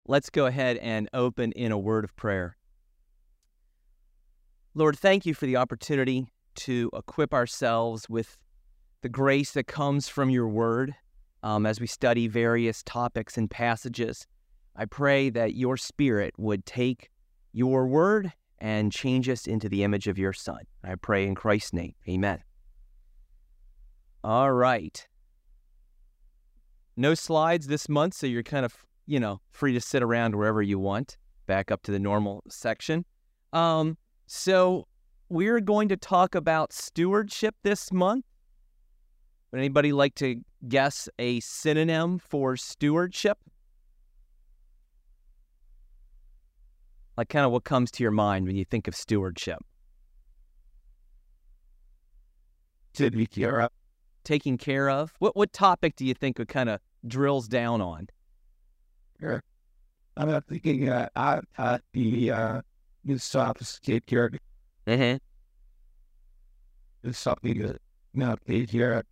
Let's go ahead and open in a word of prayer. Lord, thank you for the opportunity to equip ourselves with the grace that comes from your word as we study various topics and passages. I pray that your Spirit would take your word and change us into the image of your Son. I pray in Christ's name. Amen. All right. No slides this month, so you're kind of, free to sit around wherever you want. Back up to the normal section. So we're going to talk about stewardship this month. Would anybody like to guess a synonym for stewardship? Like kind of what comes to your mind when you think of stewardship? Taking care of. Taking care of? What topic do you think it kind of drills down on? Sure. I'm thinking the new sophisticated Mm-hmm. is something that not paid here.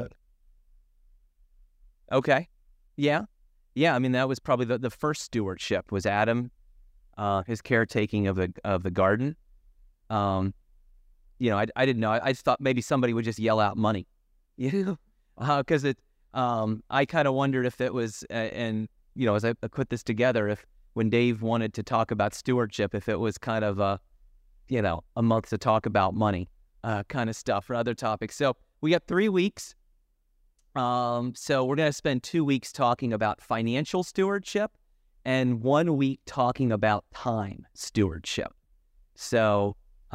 Okay. Yeah. I mean, that was probably the first stewardship was Adam, his caretaking of the garden. I didn't know. I thought maybe somebody would just yell out money, because I kind of wondered if it was, as I put this together, if when Dave wanted to talk about stewardship, if it was kind of a month to talk about money, kind of stuff or other topics. So we got 3 weeks. So we're going to spend 2 weeks talking about financial stewardship and 1 week talking about time stewardship. So,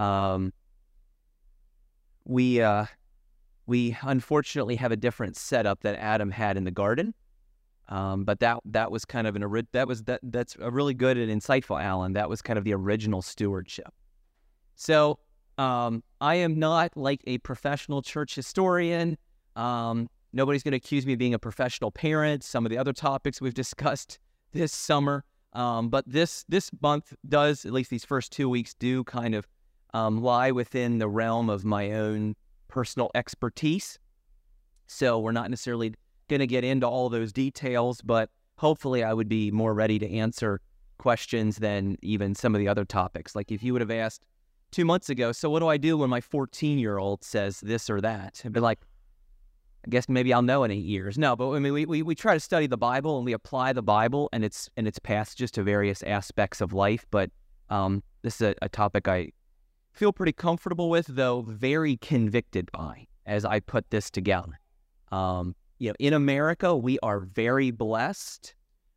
we unfortunately have a different setup that Adam had in the garden. But that was kind of that's a really good and insightful, Alan. That was kind of the original stewardship. So, I am not like a professional church historian. Nobody's going to accuse me of being a professional parent. Some of the other topics we've discussed this summer. But this month does, at least these first 2 weeks, do kind of lie within the realm of my own personal expertise. So we're not necessarily going to get into all those details, but hopefully I would be more ready to answer questions than even some of the other topics. Like if you would have asked 2 months ago, so what do I do when my 14-year-old says this or that? I'd be like, I guess maybe I'll know in 8 years. No, but I mean, we try to study the Bible and we apply the Bible and its passages to various aspects of life. But this is a topic I feel pretty comfortable with, though very convicted by as I put this together. In America, we are very blessed.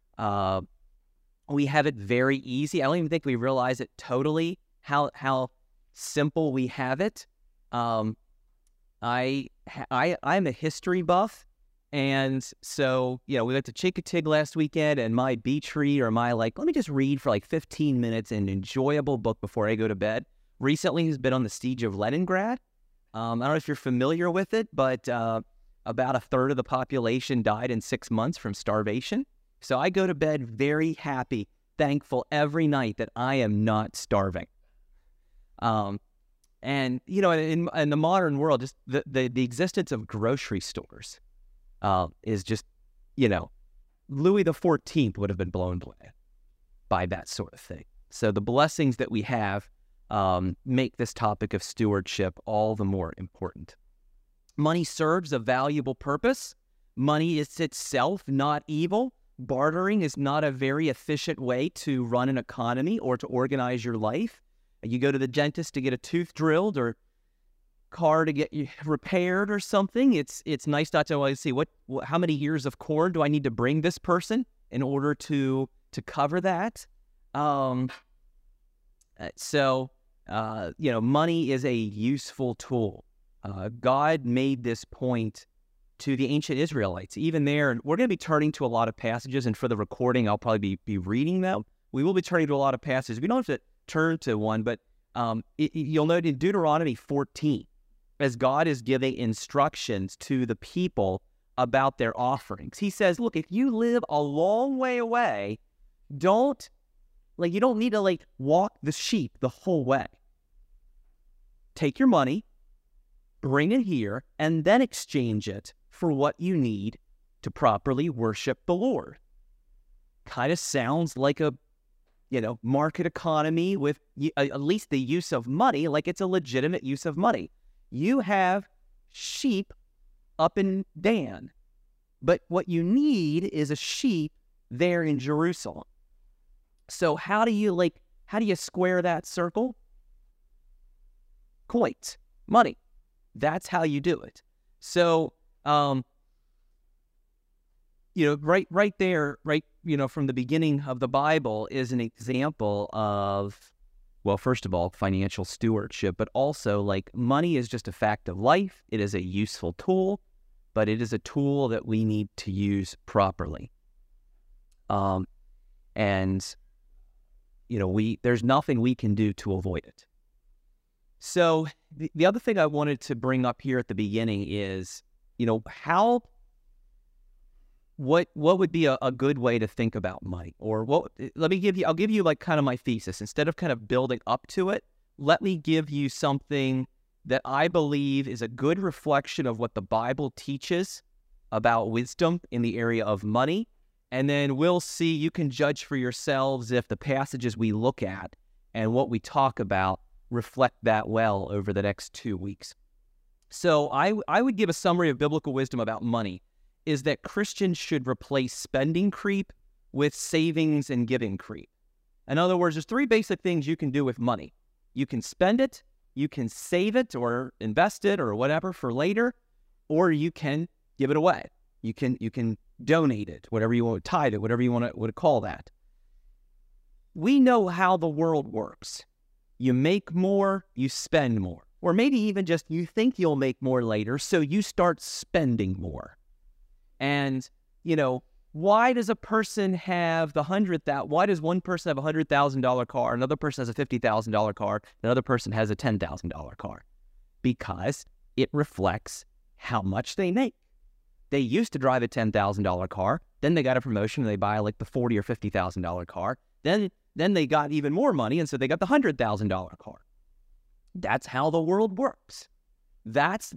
We have it very easy. I don't even think we realize it totally how simple we have it. I'm a history buff, and so we went to Chincoteague last weekend, and my beach read or my let me just read for 15 minutes an enjoyable book before I go to bed recently has been on the siege of Leningrad. I don't know if you're familiar with it, but about a third of the population died in 6 months from starvation. So I go to bed very happy, thankful every night that I am not starving. And in the modern world, just the existence of grocery stores is just, Louis XIV would have been blown away by that sort of thing. So the blessings that we have make this topic of stewardship all the more important. Money serves a valuable purpose. Money is itself not evil. Bartering is not a very efficient way to run an economy or to organize your life. You go to the dentist to get a tooth drilled or car to get you repaired or something. It's nice not to always see how many ears of corn do I need to bring this person in order to cover that. Money is a useful tool. God made this point to the ancient Israelites. Even there, and we're going to be turning to a lot of passages, and for the recording, I'll probably be reading them. We will be turning to a lot of passages. We don't have to turn to one, but you'll note in Deuteronomy 14, as God is giving instructions to the people about their offerings, he says, look, if you live a long way away, you don't need to walk the sheep the whole way. Take your money, bring it here, and then exchange it for what you need to properly worship the Lord. kind of sounds like a, market economy with at least the use of money, like it's a legitimate use of money. You have sheep up in Dan, but what you need is a sheep there in Jerusalem. So how do you square that circle? Coins, money. That's how you do it. So, right there, from the beginning of the Bible is an example of, well, first of all, financial stewardship, but also like money is just a fact of life. It is a useful tool, but it is a tool that we need to use properly. There's nothing we can do to avoid it. So the other thing I wanted to bring up here at the beginning is, what would be a good way to think about money? Or I'll give you like kind of my thesis. Instead of kind of building up to it, let me give you something that I believe is a good reflection of what the Bible teaches about wisdom in the area of money. And then we'll see, you can judge for yourselves if the passages we look at and what we talk about reflect that well over the next 2 weeks. So I would give a summary of biblical wisdom about money is that Christians should replace spending creep with savings and giving creep. In other words, there's 3 basic things you can do with money. You can spend it, you can save it or invest it or whatever for later, or you can give it away. You can donate it, whatever you want, tithe it, whatever you want to call that. We know how the world works. You make more, you spend more. Or maybe even just you think you'll make more later, so you start spending more. And, why does a person have why does one person have a $100,000 car, another person has a $50,000 car, another person has a $10,000 car? Because it reflects how much they make. They used to drive a $10,000 car, then they got a promotion and they buy like the $40,000 or $50,000 car. Then they got even more money, and so they got the $100,000 car. That's how the world works. That's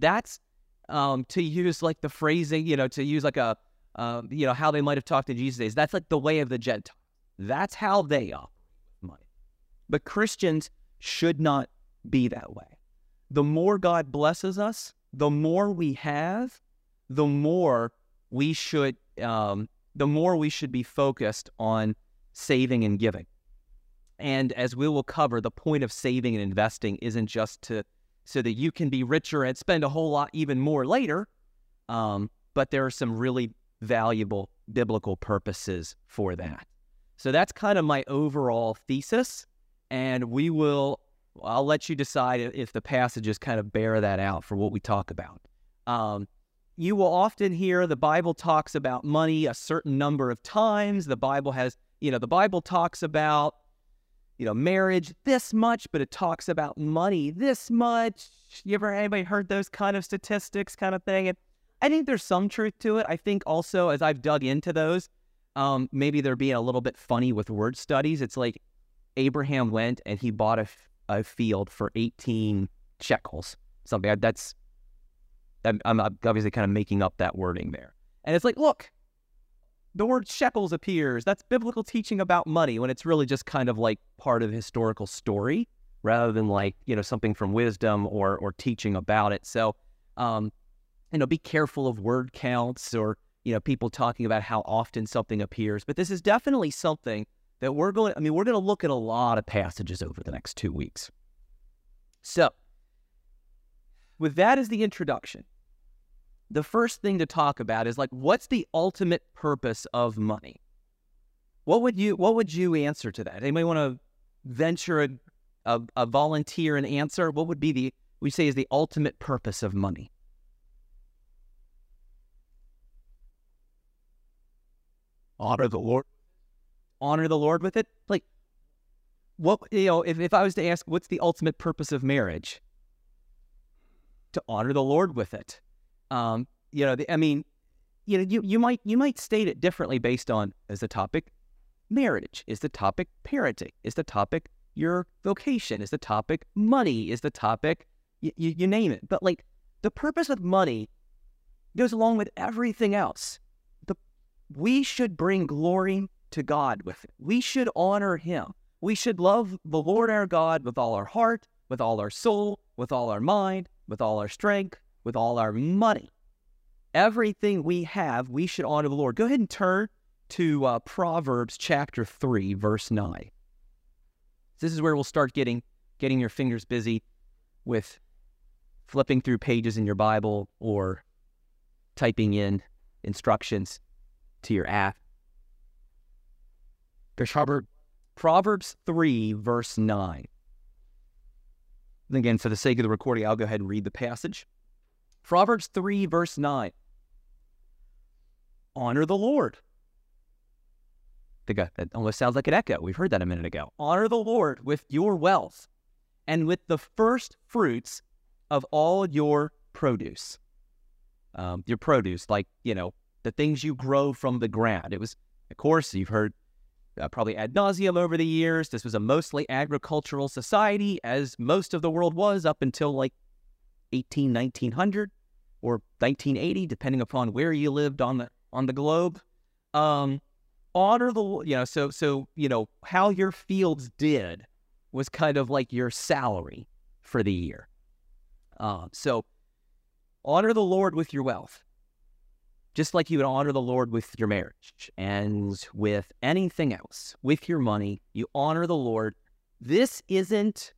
to use like the phrasing, to use like a, how they might have talked in Jesus' days. That's like the way of the Gentiles. That's how they operate with money. But Christians should not be that way. The more God blesses us, the more we have, the more we should be focused on saving and giving. And as we will cover, the point of saving and investing isn't just so that you can be richer and spend a whole lot even more later, but there are some really valuable biblical purposes for that. So that's kind of my overall thesis, and I'll let you decide if the passages kind of bear that out for what we talk about. You will often hear the Bible talks about money a certain number of times. The Bible talks about, marriage this much, but it talks about money this much. Anybody heard those kind of statistics kind of thing? And I think there's some truth to it. I think also, as I've dug into those, maybe they're being a little bit funny with word studies. It's like Abraham went and he bought a field for 18 shekels. Something I'm obviously kind of making up that wording there. And it's like, look, the word shekels appears. That's biblical teaching about money, when it's really just kind of like part of the historical story rather than like, something from wisdom or teaching about it. So, be careful of word counts or, people talking about how often something appears. But this is definitely something that we're going to look at a lot of passages over the next 2 weeks. So, with that as the introduction, the first thing to talk about is like, what's the ultimate purpose of money? What would you answer to that? Anybody want to venture a volunteer an answer? What would be we say is the ultimate purpose of money? Honor the Lord. Honor the Lord with it? Like, what, if I was to ask, what's the ultimate purpose of marriage? To honor the Lord with it. You might state it differently based on, is the topic marriage? Is the topic parenting? Is the topic your vocation? Is the topic money? Is the topic, you name it. But like, the purpose of money goes along with everything else. We should bring glory to God with it. We should honor him. We should love the Lord our God with all our heart, with all our soul, with all our mind, with all our strength, with all our money. Everything we have, we should honor the Lord. Go ahead and turn to Proverbs chapter 3, verse 9. This is where we'll start getting your fingers busy with flipping through pages in your Bible or typing in instructions to your app. Proverbs 3, verse 9. And again, for the sake of the recording, I'll go ahead and read the passage. Proverbs 3, verse 9. Honor the Lord. That almost sounds like an echo. We've heard that a minute ago. Honor the Lord with your wealth and with the first fruits of all your produce. Your produce, like, the things you grow from the ground. It was, of course, you've heard probably ad nauseum over the years. This was a mostly agricultural society, as most of the world was up until like 1900 or 1980, depending upon where you lived on the globe. Honor the, how your fields did was kind of like your salary for the year. So honor the Lord with your wealth, just like you would honor the Lord with your marriage and with anything else. With your money, you honor the Lord. This isn't,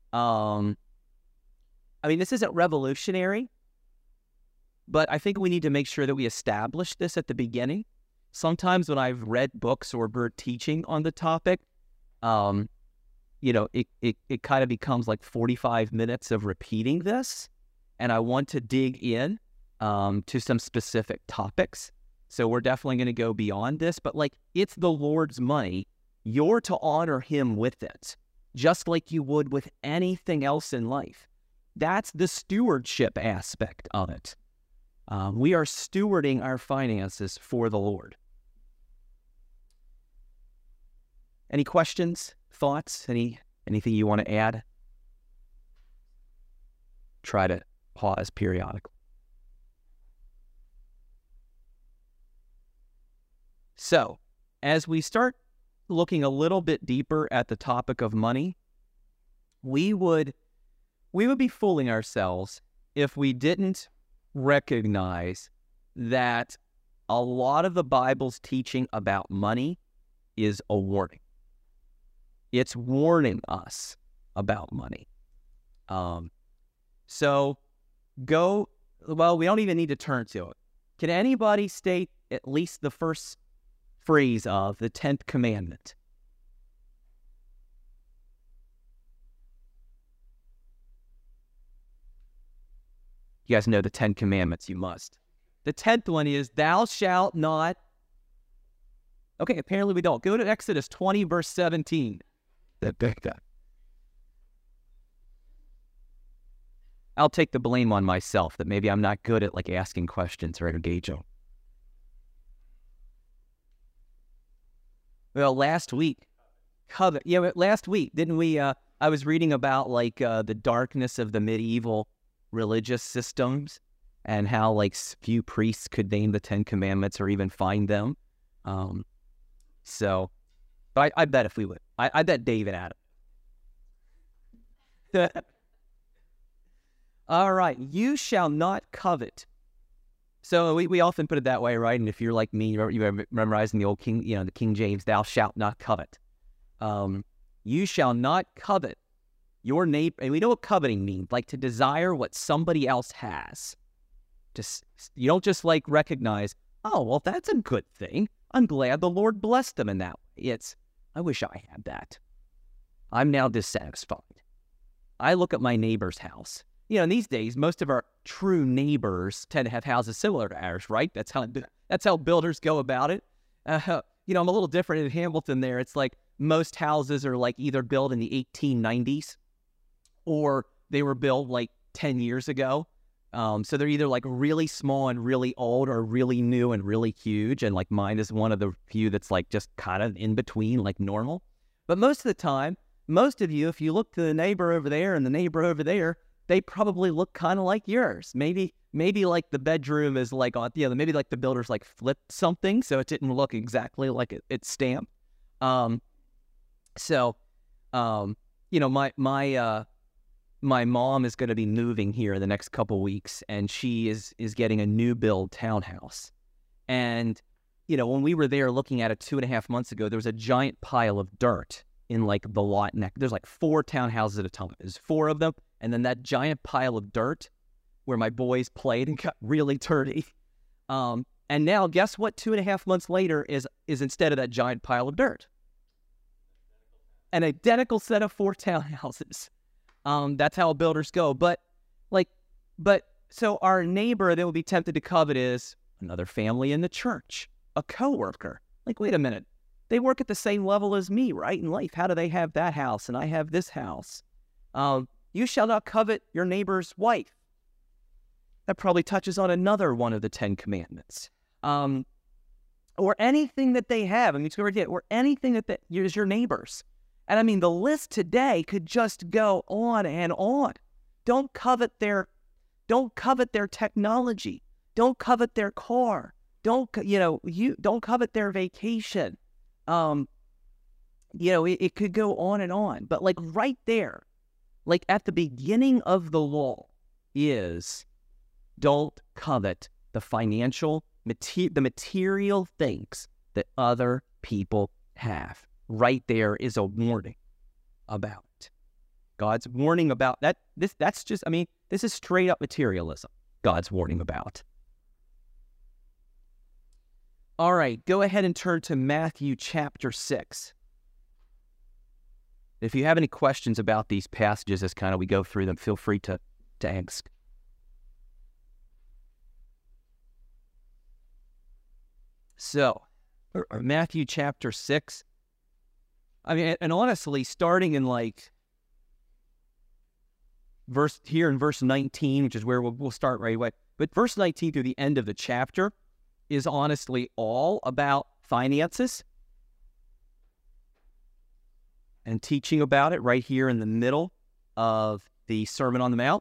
this isn't revolutionary, but I think we need to make sure that we establish this at the beginning. Sometimes when I've read books or heard teaching on the topic, it kind of becomes like 45 minutes of repeating this, and I want to dig in to some specific topics. So we're definitely going to go beyond this, but it's the Lord's money. You're to honor him with it, just like you would with anything else in life. That's the stewardship aspect of it. We are stewarding our finances for the Lord. Any questions, thoughts, anything you want to add? Try to pause periodically. So, as we start looking a little bit deeper at the topic of money, we would be fooling ourselves if we didn't recognize that a lot of the Bible's teaching about money is a warning. It's warning us about money. We don't even need to turn to it. Can anybody state at least the first phrase of the 10th commandment? You guys know the 10 commandments, you must. The 10th one is, thou shalt not. Okay, apparently we don't. Go to Exodus 20, verse 17. I'll take the blame on myself that maybe I'm not good at asking questions or engaging. Well, last week, didn't we? I was reading about the darkness of the medieval religious systems and how few priests could name the 10 commandments or even find them. But I bet if we would, I bet Dave and Adam. All right, you shall not covet. So we often put it that way, right? And if you're like me, you're memorizing the old King, the King James, thou shalt not covet. You shall not covet your neighbor. And we know what coveting means, to desire what somebody else has. You don't just recognize, oh, well, that's a good thing. I'm glad the Lord blessed them in that way. It's, I wish I had that. I'm now dissatisfied. I look at my neighbor's house. In these days, most of our true neighbors tend to have houses similar to ours, right? That's how builders go about it. I'm a little different in Hamilton there. It's most houses are either built in the 1890s or they were built 10 years ago. So they're either really small and really old or really new and really huge. And mine is one of the few that's just kind of in between, normal. But most of the time, most of you, if you look to the neighbor over there and the neighbor over there, they probably look kind of like yours. Maybe like the bedroom is like on, maybe like the builders like flipped something so it didn't look exactly like it's stamped. So, my mom is going to be moving here in the next couple weeks, and she is getting a new build townhouse. And, when we were there looking at it 2.5 months ago, there was a giant pile of dirt in like the lot neck. There's like 4 townhouses at a time. There's 4 of them. And then that giant pile of dirt where my boys played and got really dirty. And now guess what 2.5 months later is instead of that giant pile of dirt? An identical set of 4 townhouses. That's how builders go. But so our neighbor that would be tempted to covet is another family in the church, a coworker. Like, wait a minute. They work at the same level as me, right, in life. How do they have that house and I have this house? You shall not covet your neighbor's wife. That probably touches on another one of the 10 commandments. Or anything that they have. Or anything that is your neighbor's. And I mean, the list today could just go on and on. Don't covet their technology. Don't covet their car. Don't covet their vacation. It could go on and on. But like right there, like at the beginning of the law is don't covet the material things that other people have. Right there is a warning about it. God's warning about that. This is straight up materialism. God's warning about. All right, go ahead and turn to Matthew chapter 6. If you have any questions about these passages as kind of we go through them, feel free to ask. So, Matthew chapter 6. And honestly, starting in verse 19, which is where we'll start right away. But verse 19 through the end of the chapter is honestly all about finances and teaching about it right here in the middle of the Sermon on the Mount.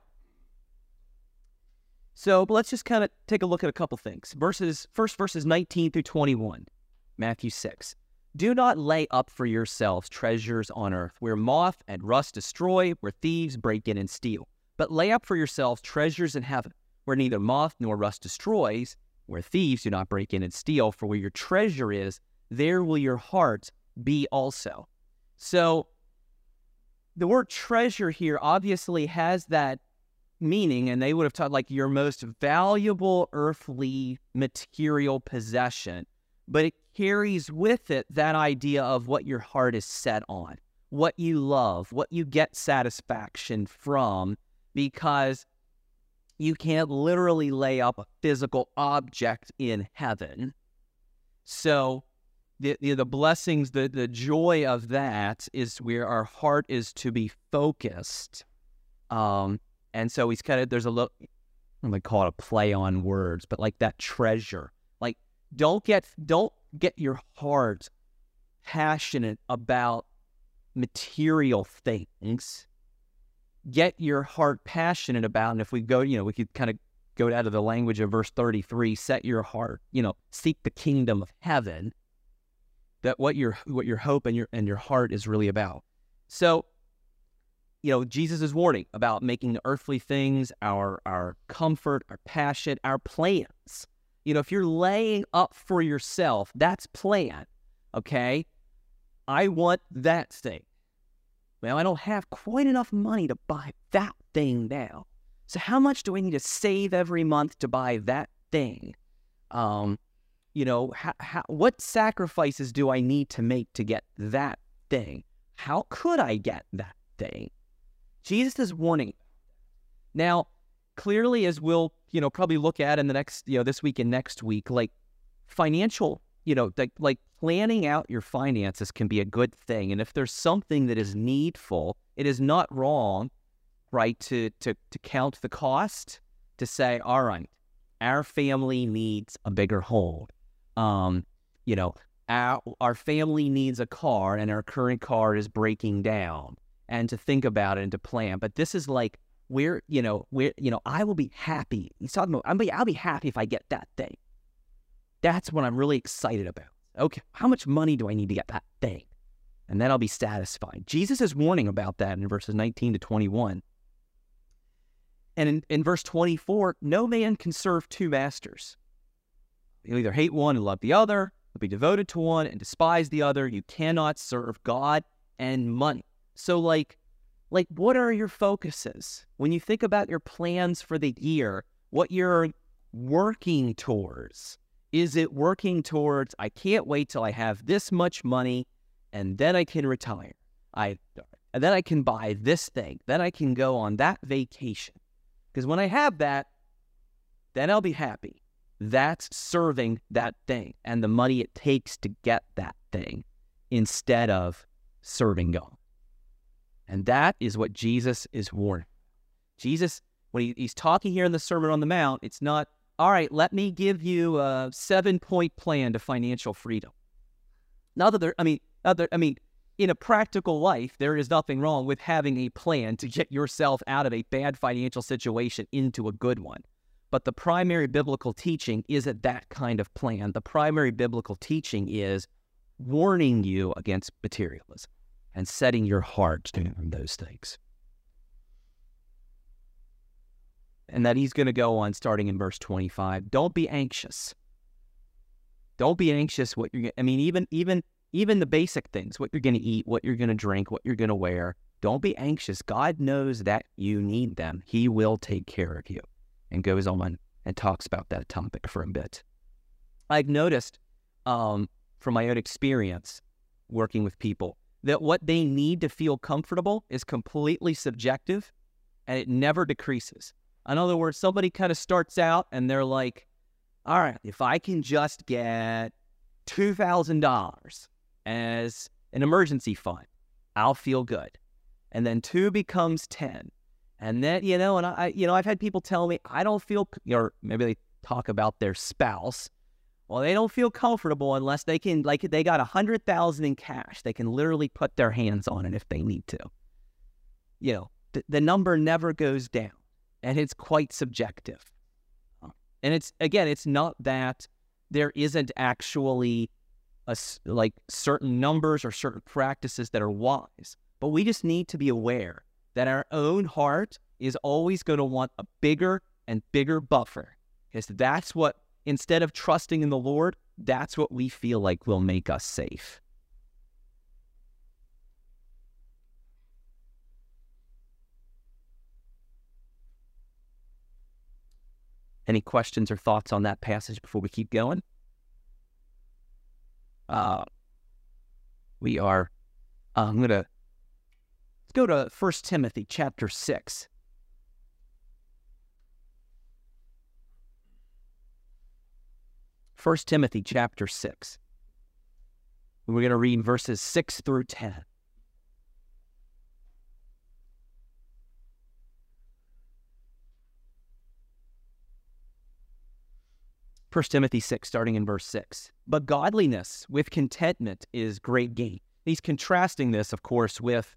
So, but let's just kind of take a look at a couple things. Verses 19 through 21, Matthew 6. Do not lay up for yourselves treasures on earth, where moth and rust destroy, where thieves break in and steal. But lay up for yourselves treasures in heaven, where neither moth nor rust destroys, where thieves do not break in and steal. For where your treasure is, there will your heart be also. So the word treasure here obviously has that meaning, and they would have taught like your most valuable earthly material possession. But it carries with it that idea of what your heart is set on, what you love, what you get satisfaction from, because you can't literally lay up a physical object in heaven. So the blessings, the joy of that is where our heart is to be focused. And so he's there's a little, I'm going to call it a play on words, but like that treasure. Like, don't get your heart passionate about material things. Get your heart passionate about, and if we go, we could kind of go out of the language of verse 33, set your heart, seek the kingdom of heaven. That what your hope and your heart is really about. So, Jesus is warning about making the earthly things our comfort, our passion, our plans. If you're laying up for yourself, that's plan, okay? I want that thing. Well, I don't have quite enough money to buy that thing now. So how much do I need to save every month to buy that thing? What sacrifices do I need to make to get that thing? How could I get that thing? Jesus is warning. Now, clearly, as we'll, probably look at in the next, this week and next week, like financial, like planning out your finances can be a good thing. And if there's something that is needful, it is not wrong, right, to count the cost, to say, all right, our family needs a bigger home. Our family needs a car and our current car is breaking down, and to think about it and to plan. But this is like I will be happy. He's talking about, I'll be happy if I get that thing. That's what I'm really excited about. Okay, how much money do I need to get that thing? And then I'll be satisfied. Jesus is warning about that in verses 19 to 21. And in verse 24, no man can serve two masters. You'll either hate one and love the other, you'll be devoted to one and despise the other. You cannot serve God and money. So like what are your focuses? When you think about your plans for the year, what you're working towards, is it working towards, I can't wait till I have this much money and then I can retire. And then I can buy this thing. Then I can go on that vacation. Because when I have that, then I'll be happy. That's serving that thing and the money it takes to get that thing instead of serving God. And that is what Jesus is warning. Jesus, when he's talking here in the Sermon on the Mount, it's not, all right, let me give you a 7-point plan to financial freedom. Now that in a practical life, there is nothing wrong with having a plan to get yourself out of a bad financial situation into a good one. But the primary biblical teaching isn't that kind of plan. The primary biblical teaching is warning you against materialism and setting your heart on those things. And that he's going to go on starting in verse 25. Don't be anxious. Don't be anxious what you're even the basic things, what you're going to eat, what you're going to drink, what you're going to wear. Don't be anxious. God knows that you need them. He will take care of you. And goes on and talks about that topic for a bit. I've noticed from my own experience working with people that what they need to feel comfortable is completely subjective and it never decreases. In other words, somebody kind of starts out and they're like, all right, if I can just get $2,000 as an emergency fund, I'll feel good. And then 2 becomes 10. And then, I've had people tell me, I don't feel, or maybe they talk about their spouse. Well, they don't feel comfortable unless they can, they got $100,000 in cash. They can literally put their hands on it if they need to. The number never goes down, and it's quite subjective. And it's not that there isn't actually certain numbers or certain practices that are wise, but we just need to be aware that our own heart is always going to want a bigger and bigger buffer. Because that's what, instead of trusting in the Lord, that's what we feel like will make us safe. Any questions or thoughts on that passage before we keep going? Let's go to 1 Timothy chapter 6. First Timothy chapter 6. We're going to read verses 6 through 10. First Timothy 6, starting in verse 6. But godliness with contentment is great gain. He's contrasting this, of course, with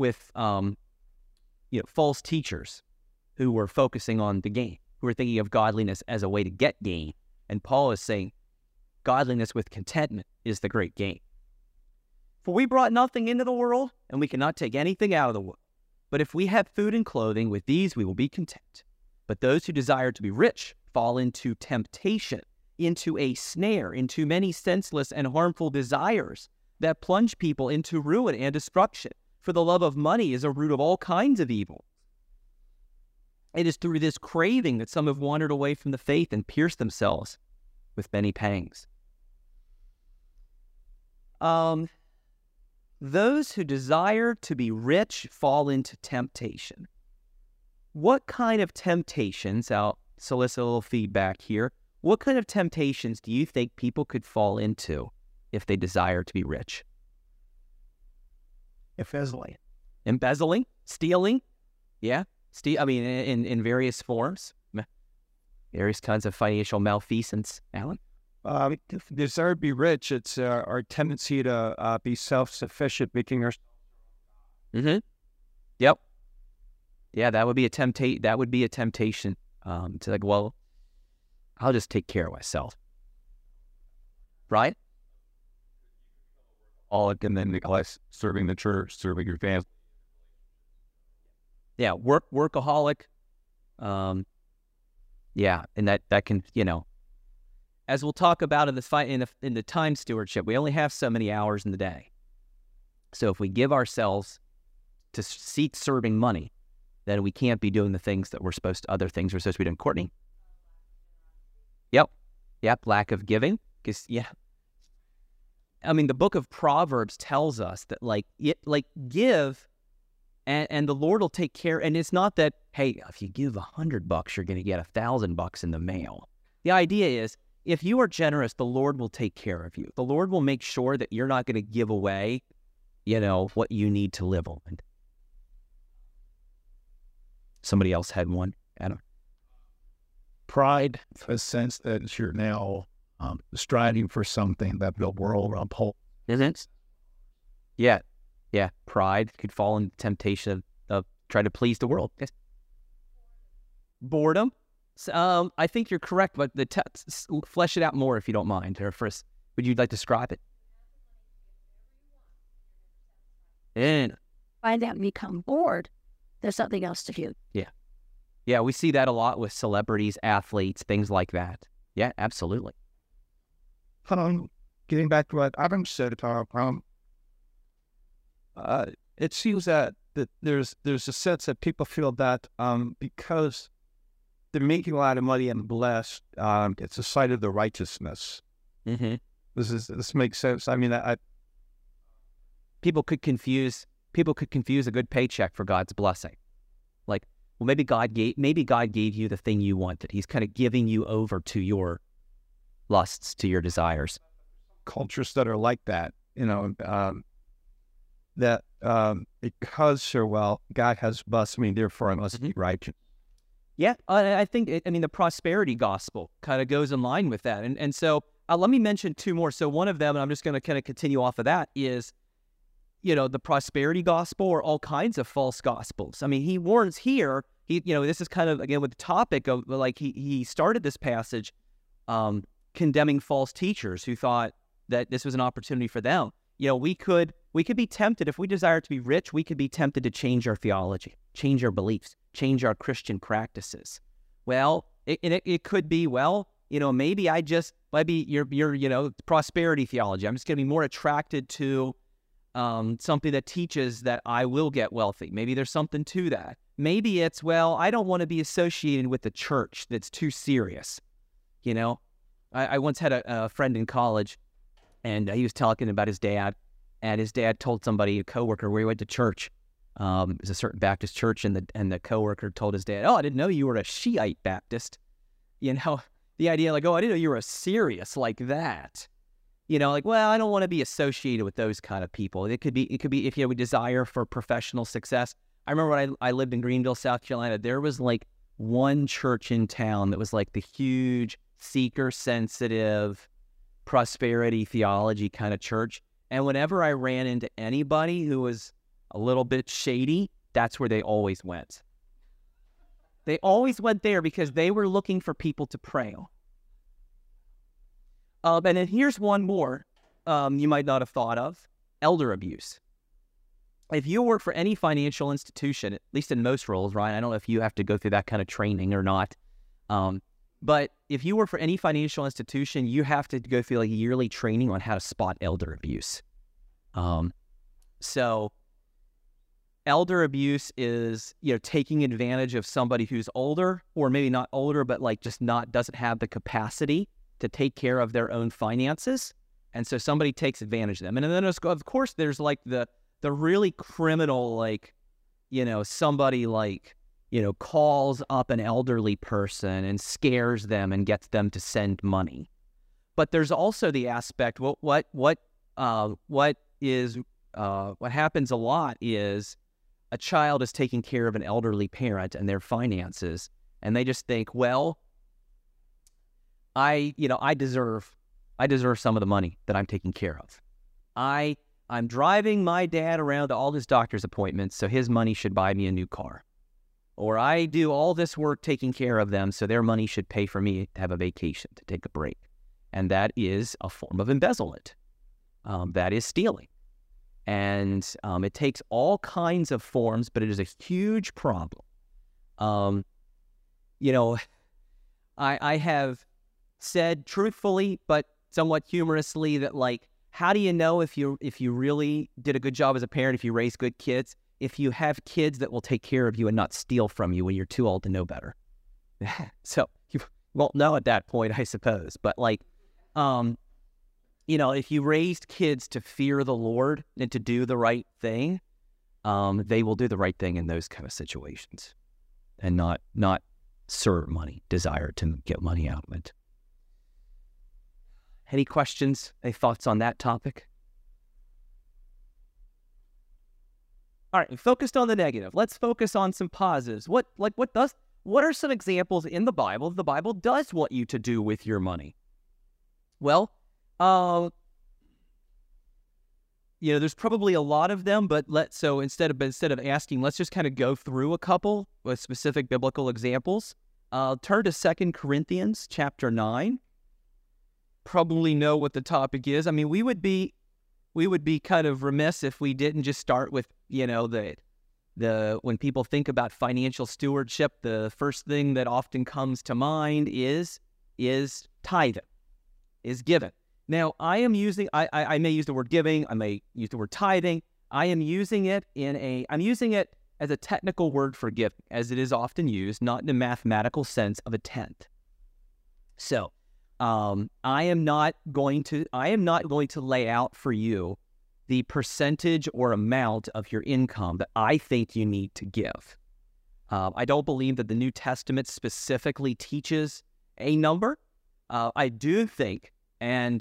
false teachers who were focusing on the gain, who were thinking of godliness as a way to get gain. And Paul is saying, godliness with contentment is the great gain. For we brought nothing into the world, and we cannot take anything out of the world. But if we have food and clothing, with these we will be content. But those who desire to be rich fall into temptation, into a snare, into many senseless and harmful desires that plunge people into ruin and destruction. For the love of money is a root of all kinds of evil. It is through this craving that some have wandered away from the faith and pierced themselves with many pangs. Those who desire to be rich fall into temptation. What kind of temptations, I'll solicit a little feedback here, what kind of temptations do you think people could fall into if they desire to be rich? Embezzling? Stealing? Yeah? In various forms? Various kinds of financial malfeasance. Alan? Desire to be rich, it's our tendency to be self-sufficient, making ourselves. Mm-hmm. Yep. Yeah, that would be a temptation. To like, well, I'll just take care of myself, right? All and then neglect serving the church, serving your family. Yeah, workaholic. Yeah, and that can, as we'll talk about in the time stewardship, we only have so many hours in the day. So if we give ourselves to seek serving money, then we can't be doing the things that other things we're supposed to be doing. Courtney? Yep, lack of giving. Because, I mean, the book of Proverbs tells us that, give, and the Lord will take care. And it's not that, hey, if you give $100, you're going to get $1,000 in the mail. The idea is, if you are generous, the Lord will take care of you. The Lord will make sure that you're not going to give away, what you need to live on. Somebody else had one. I don't. Pride, a sense that you're now striving for something that the world upholds. Isn't? Yeah. Pride could fall into temptation of trying to please the world. Yes. Boredom. So, I think you're correct, but flesh it out more if you don't mind. Or first, would you like to describe it? And find out and become bored, there's something else to do. Yeah, we see that a lot with celebrities, athletes, things like that. Yeah, absolutely. Getting back to what Adam said, It seems that there's a sense that people feel that because they're making a lot of money and blessed, it's a sign of the righteousness. Mm-hmm. This makes sense. I mean, People could confuse a good paycheck for God's blessing. Like, well, maybe God gave you the thing you wanted. He's kind of giving you over to your lusts, to your desires. cultures that are like that, that because God has blessed me, therefore I must be righteous. Yeah, I think, the prosperity gospel kind of goes in line with that. And so let me mention two more. So one of them, and I'm just going to kind of continue off of that, is, the prosperity gospel or all kinds of false gospels. I mean, he warns here, this is kind of, again, with the topic of, he started this passage condemning false teachers who thought that this was an opportunity for them. We could be tempted, if we desire to be rich, we could be tempted to change our theology, change our beliefs, change our Christian practices. Well, it could be, maybe your prosperity theology. I'm just going to be more attracted to something that teaches that I will get wealthy. Maybe there's something to that. Maybe it's, I don't want to be associated with the church that's too serious. I once had a friend in college, and he was talking about his dad, and his dad told somebody, a coworker, where he went to church. It was a certain Baptist church, and the coworker told his dad, "Oh, I didn't know you were a Shiite Baptist." The idea like, "Oh, I didn't know you were a serious like that." I don't want to be associated with those kind of people. It could be if you have a desire for professional success. I remember when I lived in Greenville, South Carolina, there was one church in town that was the huge seeker-sensitive prosperity theology kind of church. And whenever I ran into anybody who was a little bit shady, that's where they always went. They always went there because they were looking for people to pray on. And then here's one more you might not have thought of: elder abuse. If you work for any financial institution, at least in most roles, Ryan, I don't know if you have to go through that kind of training or not, but if you work for any financial institution, you have to go through yearly training on how to spot elder abuse. So elder abuse is, taking advantage of somebody who's older, or maybe not older, but just doesn't have the capacity to take care of their own finances. And so somebody takes advantage of them. And then of course there's the really criminal, somebody calls up an elderly person and scares them and gets them to send money. But there's also the aspect, what happens a lot is a child is taking care of an elderly parent and their finances, and they just think, I deserve some of the money that I'm taking care of. I'm driving my dad around to all his doctor's appointments, so his money should buy me a new car. or I do all this work taking care of them, so their money should pay for me to have a vacation, to take a break. And that is a form of embezzlement. That is stealing. And it takes all kinds of forms, but it is a huge problem. You know, I have said truthfully, but somewhat humorously, that like, how do you know if you really did a good job as a parent, if you raise good kids? If you have kids that will take care of you and not steal from you when you're too old to know better. So you won't know at that point, I suppose. But like, you know, if you raised kids to fear the Lord and to do the right thing, they will do the right thing in those kind of situations and not serve money, desire to get money out of it. Any questions, any thoughts on that topic? All right, we focused on the negative. Let's focus on some positives. What are some examples in the Bible does want you to do with your money? Well, you know, there's probably a lot of them, but instead of asking, let's just kind of go through a couple with specific biblical examples. Turn to 2 Corinthians chapter 9. Probably know what the topic is. I mean, we would be kind of remiss if we didn't just start with, you know, the when people think about financial stewardship, the first thing that often comes to mind is tithing, is giving. Now, I am using, I may use the word giving, I may use the word tithing. I'm using it as a technical word for giving, as it is often used, not in a mathematical sense of a tenth. So, I am not going to lay out for you the percentage or amount of your income that I think you need to give. I don't believe that the New Testament specifically teaches a number. I do think, and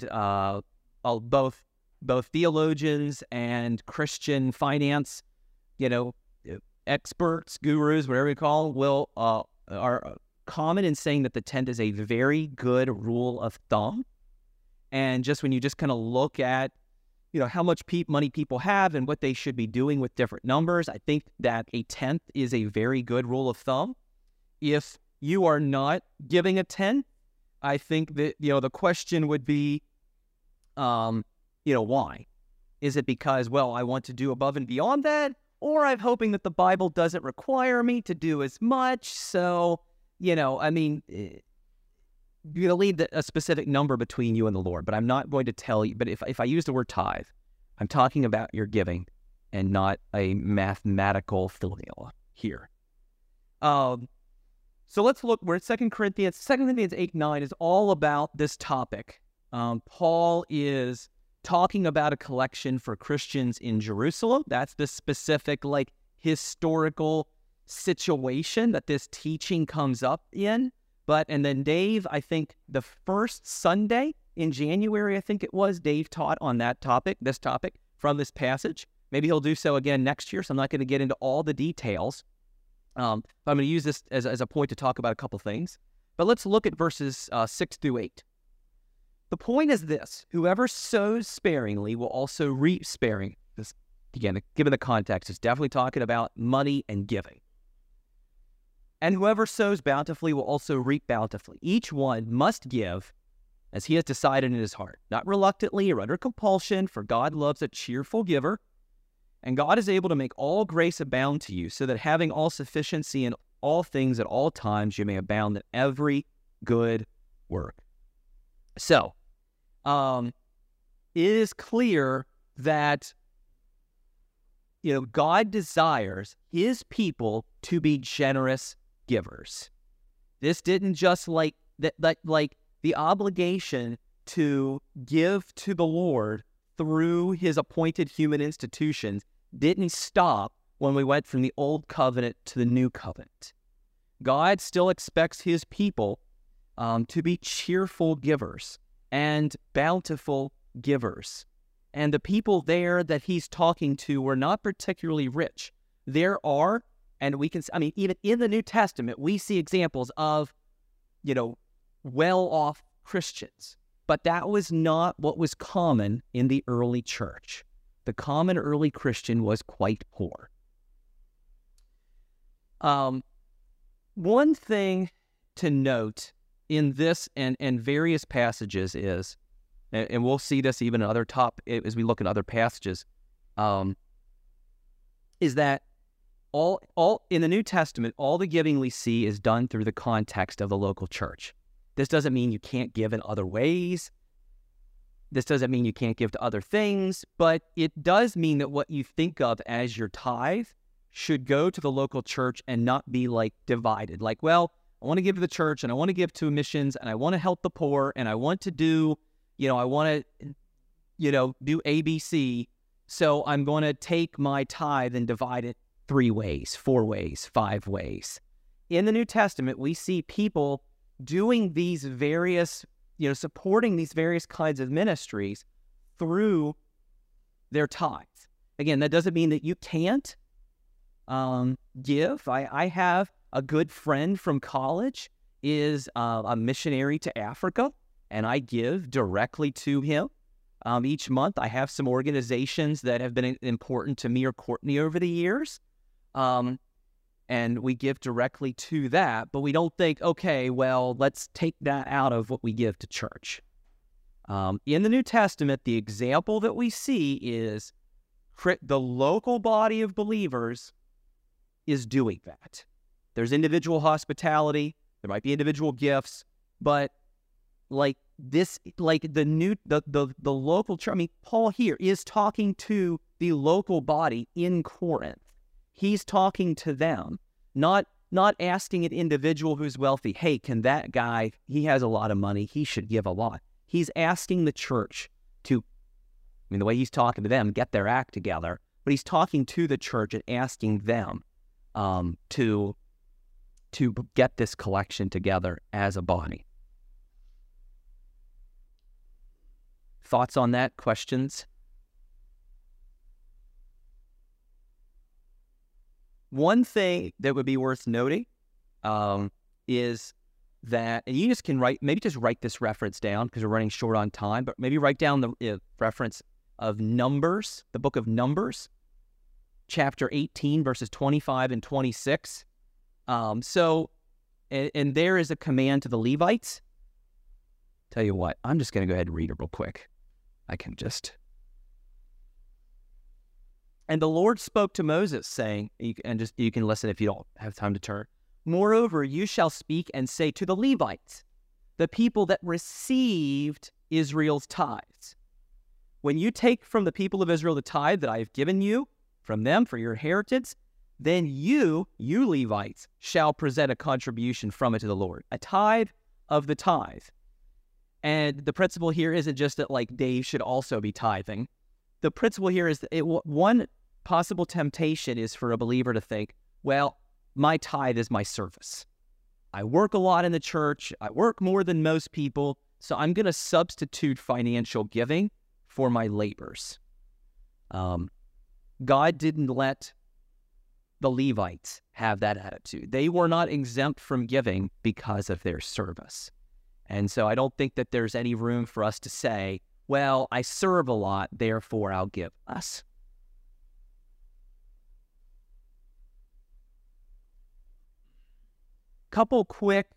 both theologians and Christian finance, you know, experts, gurus, whatever you call them, are common in saying that the tenth is a very good rule of thumb. And just when you just kind of look at, you know, how much money people have and what they should be doing with different numbers, I think that a tenth is a very good rule of thumb. If you are not giving a tenth, I think that, you know, the question would be, you know, why? Is it because, well, I want to do above and beyond that? Or I'm hoping that the Bible doesn't require me to do as much, so, you know, I mean, you're going to leave a specific number between you and the Lord, but I'm not going to tell you. But if I use the word tithe, I'm talking about your giving and not a mathematical formula here. So let's look. We're at 2 Corinthians. 2 Corinthians 8:9 is all about this topic. Paul is talking about a collection for Christians in Jerusalem. That's the specific, like, historical situation that this teaching comes up in. And then Dave, I think the first Sunday in January, I think it was, Dave taught on this topic from this passage. Maybe he'll do so again next year, so I'm not going to get into all the details. But I'm going to use this as a point to talk about a couple things. But let's look at verses 6 through 8. The point is this: whoever sows sparingly will also reap sparingly. This, again, given the context, it's definitely talking about money and giving. And whoever sows bountifully will also reap bountifully. Each one must give as he has decided in his heart, not reluctantly or under compulsion, for God loves a cheerful giver. And God is able to make all grace abound to you, so that having all sufficiency in all things at all times, you may abound in every good work. So, it is clear that, you know, God desires his people to be generous givers. This didn't just like the obligation to give to the Lord through his appointed human institutions didn't stop when we went from the old covenant to the new covenant. God still expects his people to be cheerful givers and bountiful givers. And the people there that he's talking to were not particularly rich. There are, and we can, I mean, even in the New Testament, we see examples of, you know, well-off Christians. But that was not what was common in the early church. The common early Christian was quite poor. One thing to note in this and various passages is, and we'll see this even in as we look at other passages, is that all in the New Testament, all the giving we see is done through the context of the local church. This doesn't mean you can't give in other ways. This doesn't mean you can't give to other things, but it does mean that what you think of as your tithe should go to the local church and not be like divided. Like, well, I want to give to the church and I want to give to missions and I want to help the poor and I want to do, I want to, do ABC. So I'm going to take my tithe and divide it 3 ways, 4 ways, 5 ways. In the New Testament, we see people doing these various, supporting these various kinds of ministries through their tithes. Again, that doesn't mean that you can't give. I have a good friend from college is a missionary to Africa, and I give directly to him. Each month, I have some organizations that have been important to me or Courtney over the years, and we give directly to that, but we don't think, okay, well, let's take that out of what we give to church. In the New Testament, the example that we see is the local body of believers is doing that. There's individual hospitality, there might be individual gifts, but like this, like the local church, I mean, Paul here is talking to the local body in Corinth. He's talking to them, not asking an individual who's wealthy, hey, can that guy, he has a lot of money, he should give a lot. He's asking the church to, the way he's talking to them, get their act together, but he's talking to the church and asking them to get this collection together as a body. Thoughts on that? Questions? One thing that would be worth noting is that, and you just can write this reference down because we're running short on time, but maybe write down the reference of Numbers, the book of Numbers, chapter 18, verses 25 and 26. And there is a command to the Levites. Tell you what, I'm just going to go ahead and read it real quick. And the Lord spoke to Moses, saying, you can listen if you don't have time to turn. Moreover, you shall speak and say to the Levites, the people that received Israel's tithes. When you take from the people of Israel the tithe that I have given you from them for your inheritance, then you Levites, shall present a contribution from it to the Lord, a tithe of the tithe. And the principle here isn't just that like Dave should also be tithing. The principle here is that one possible temptation is for a believer to think, well, my tithe is my service. I work a lot in the church. I work more than most people. So I'm going to substitute financial giving for my labors. God didn't let the Levites have that attitude. They were not exempt from giving because of their service. And so I don't think that there's any room for us to say, well, I serve a lot, therefore I'll give less. Couple quick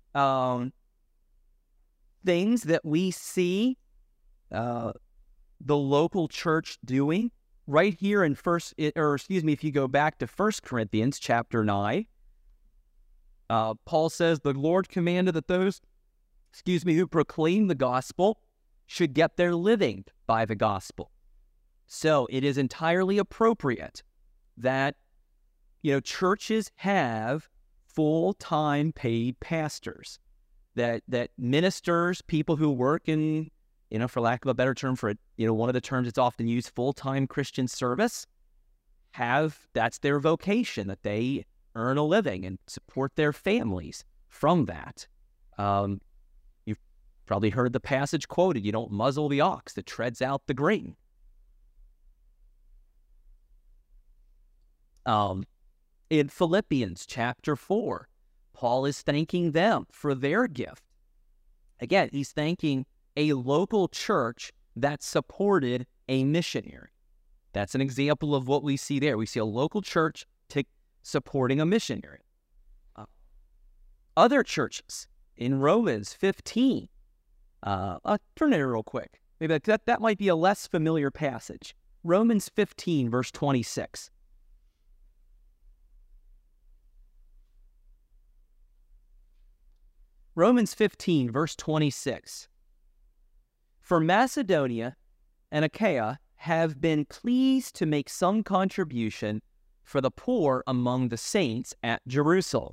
things that we see the local church doing right here in if you go back to 1 Corinthians chapter 9, Paul says, the Lord commanded that those who proclaim the gospel should get their living by the gospel. So it is entirely appropriate that, churches have full-time paid pastors, that ministers, people who work in, for lack of a better term for it, one of the terms that's often used, full-time Christian service, that's their vocation, that they earn a living and support their families from that. Probably heard the passage quoted, you don't muzzle the ox that treads out the grain. In Philippians chapter 4, Paul is thanking them for their gift. Again, he's thanking a local church that supported a missionary. That's an example of what we see there. We see a local church supporting a missionary. Other churches in Romans 15. I'll turn it real quick. Maybe that might be a less familiar passage. Romans 15, verse 26. Romans 15, verse 26. For Macedonia and Achaia have been pleased to make some contribution for the poor among the saints at Jerusalem.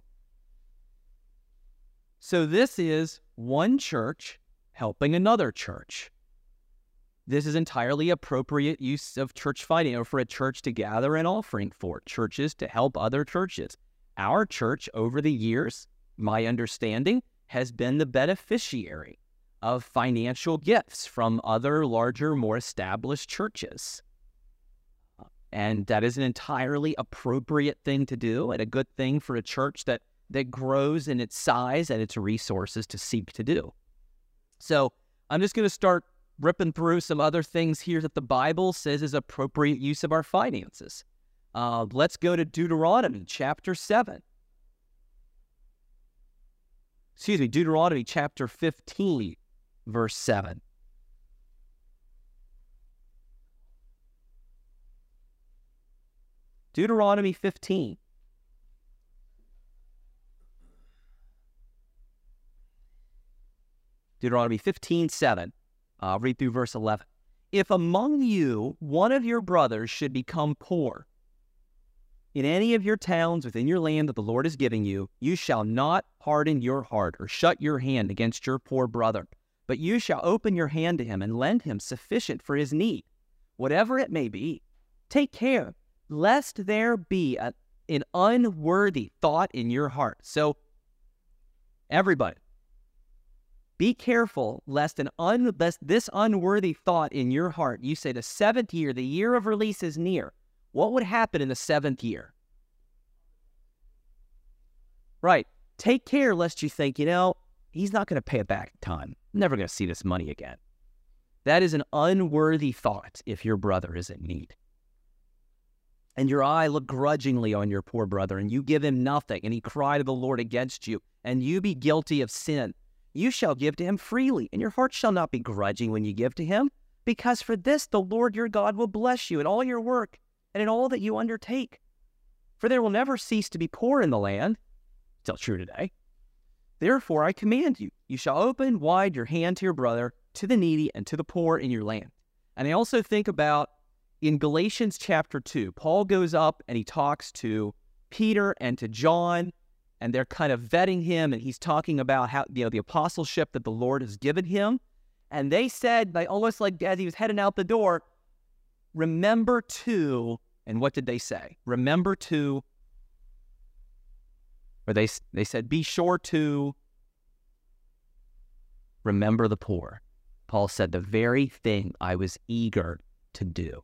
So this is one church helping another church. This is entirely appropriate use of church finance for a church to gather an offering for, churches to help other churches. Our church, over the years, my understanding, has been the beneficiary of financial gifts from other larger, more established churches. And that is an entirely appropriate thing to do and a good thing for a church that grows in its size and its resources to seek to do. So I'm just going to start ripping through some other things here that the Bible says is appropriate use of our finances. Let's go to Deuteronomy chapter 7. Deuteronomy chapter 15, verse 7. Deuteronomy 15. Deuteronomy 15:7. I'll read through verse 11. If among you one of your brothers should become poor in any of your towns within your land that the Lord is giving you, you shall not harden your heart or shut your hand against your poor brother, but you shall open your hand to him and lend him sufficient for his need, whatever it may be. Take care, lest there be an unworthy thought in your heart. So, everybody, be careful lest this unworthy thought in your heart, you say the seventh year, the year of release is near. What would happen in the seventh year? Right. Take care lest you think, he's not going to pay it back in time. I'm never going to see this money again. That is an unworthy thought if your brother is in need. And your eye look grudgingly on your poor brother, and you give him nothing, and he cry to the Lord against you, and you be guilty of sin. You shall give to him freely, and your heart shall not be grudging when you give to him, because for this the Lord your God will bless you in all your work and in all that you undertake. For there will never cease to be poor in the land. Still true today. Therefore I command you, you shall open wide your hand to your brother, to the needy, and to the poor in your land. And I also think about in Galatians chapter 2, Paul goes up and he talks to Peter and to John, and they're kind of vetting him, and he's talking about how, the apostleship that the Lord has given him. And they said, almost like as he was heading out the door, remember to, and what did they say? Remember to, or they said, be sure to remember the poor. Paul said, the very thing I was eager to do.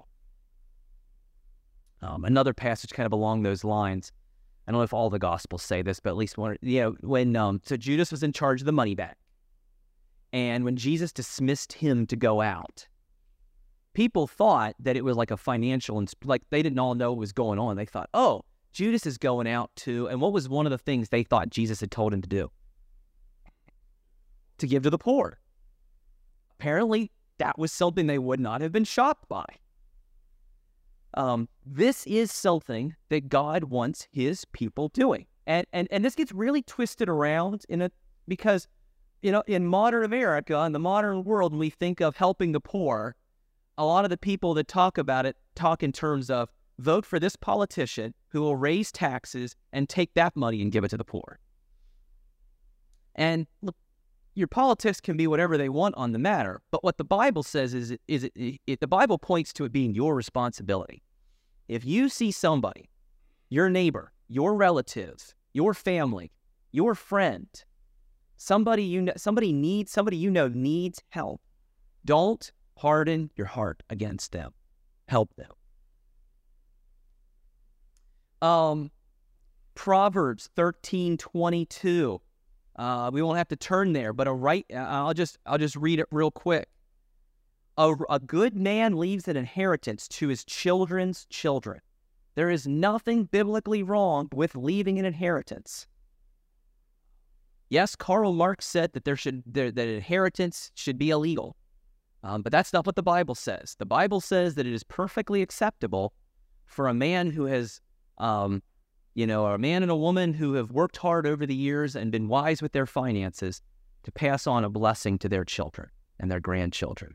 Another passage kind of along those lines. I don't know if all the Gospels say this, but at least one, so Judas was in charge of the money bag. And when Jesus dismissed him to go out, people thought that it was like a financial, like they didn't all know what was going on. They thought, oh, Judas is going out to, and what was one of the things they thought Jesus had told him to do? To give to the poor. Apparently, that was something they would not have been shocked by. This is something that God wants his people doing. And this gets really twisted around because in modern America, in the modern world, when we think of helping the poor, a lot of the people that talk about it talk in terms of vote for this politician who will raise taxes and take that money and give it to the poor. And look, your politics can be whatever they want on the matter, but what the Bible says is the Bible points to it being your responsibility. If you see somebody, your neighbor, your relative, your family, your friend, somebody needs help, don't harden your heart against them. Help them. Proverbs 13:22. We won't have to turn there, but I'll just read it real quick. A good man leaves an inheritance to his children's children. There is nothing biblically wrong with leaving an inheritance. Yes, Karl Marx said that that inheritance should be illegal, but that's not what the Bible says. The Bible says that it is perfectly acceptable for a man who has, a man and a woman who have worked hard over the years and been wise with their finances to pass on a blessing to their children and their grandchildren.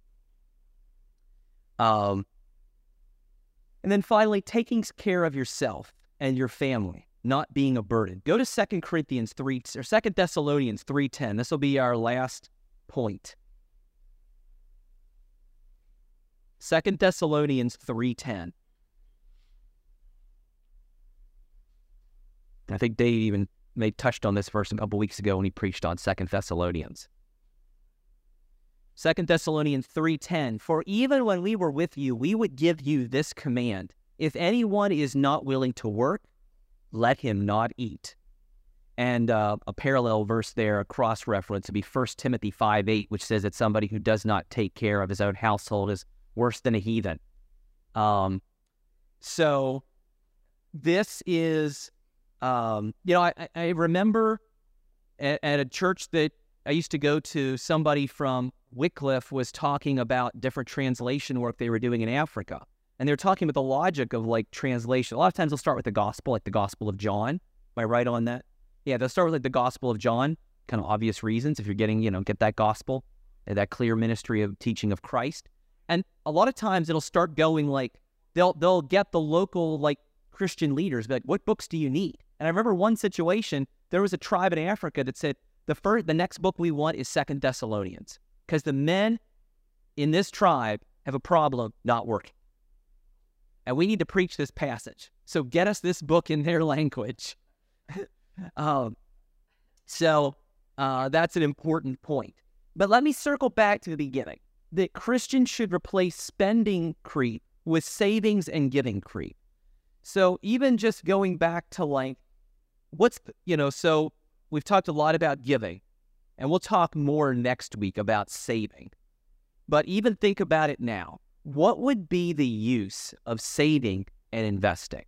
And then finally, taking care of yourself and your family, not being a burden. Go to 2 Thessalonians 3:10. This will be our last point. 2 Thessalonians 3:10. I think Dave even touched on this verse a couple weeks ago when he preached on 2 Thessalonians. 2 Thessalonians 3:10, for even when we were with you, we would give you this command. If anyone is not willing to work, let him not eat. And a parallel verse there, a cross-reference, would be 1 Timothy 5:8, which says that somebody who does not take care of his own household is worse than a heathen. So this is, I remember at a church that I used to go to, somebody from Wycliffe was talking about different translation work they were doing in Africa. And they were talking about the logic of like translation. A lot of times they'll start with the gospel, like the Gospel of John. Am I right on that? Yeah, they'll start with like the Gospel of John, kind of obvious reasons if you're getting, get that gospel, that clear ministry of teaching of Christ. And a lot of times it'll start going like, they'll get the local like Christian leaders, be like, what books do you need? And I remember one situation, there was a tribe in Africa that said, the next book we want is 2 Thessalonians, because the men in this tribe have a problem not working. And we need to preach this passage. So get us this book in their language. So that's an important point. But let me circle back to the beginning. That Christians should replace spending creep with savings and giving creep. So even just going back to like, so we've talked a lot about giving, and we'll talk more next week about saving. But even think about it now. What would be the use of saving and investing?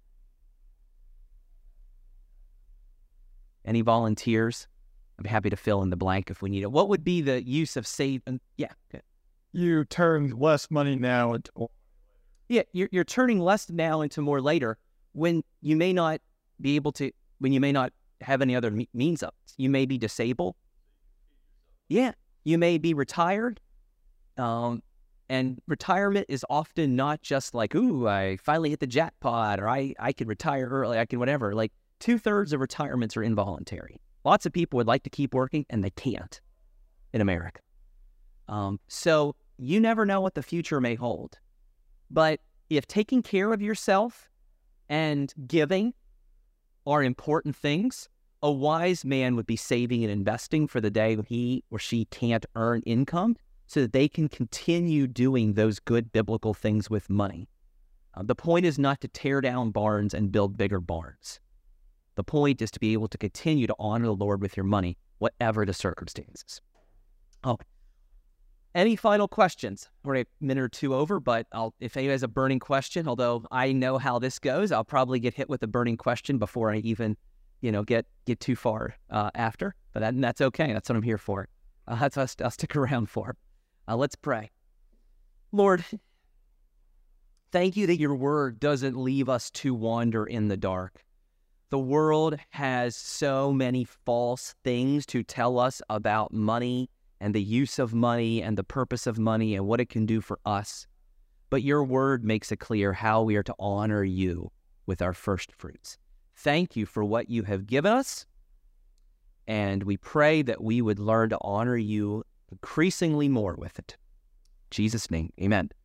Any volunteers? I'm happy to fill in the blank if we need it. What would be the use of saving? Yeah. Good. You turn less money now into more. Yeah, you're turning less now into more later when you may not be able to, when you may not have any other means of it. You may be disabled. Yeah. You may be retired. And retirement is often not just like, ooh, I finally hit the jackpot, or I can retire early, I can whatever. Like 2/3 of retirements are involuntary. Lots of people would like to keep working and they can't in America. So you never know what the future may hold. But if taking care of yourself and giving are important things, a wise man would be saving and investing for the day when he or she can't earn income, so that they can continue doing those good biblical things with money. The point is not to tear down barns and build bigger barns. The point is to be able to continue to honor the Lord with your money, whatever the circumstances. Oh, any final questions? We're a minute or two over, but if anyone has a burning question, although I know how this goes, I'll probably get hit with a burning question before I even, get too far after. But that's okay. That's what I'm here for. That's what I'll stick around for. Let's pray. Lord, thank you that your word doesn't leave us to wander in the dark. The world has so many false things to tell us about money and the use of money and the purpose of money and what it can do for us. But your word makes it clear how we are to honor you with our first fruits. Thank you for what you have given us. And we pray that we would learn to honor you increasingly more with it. In Jesus' name, amen.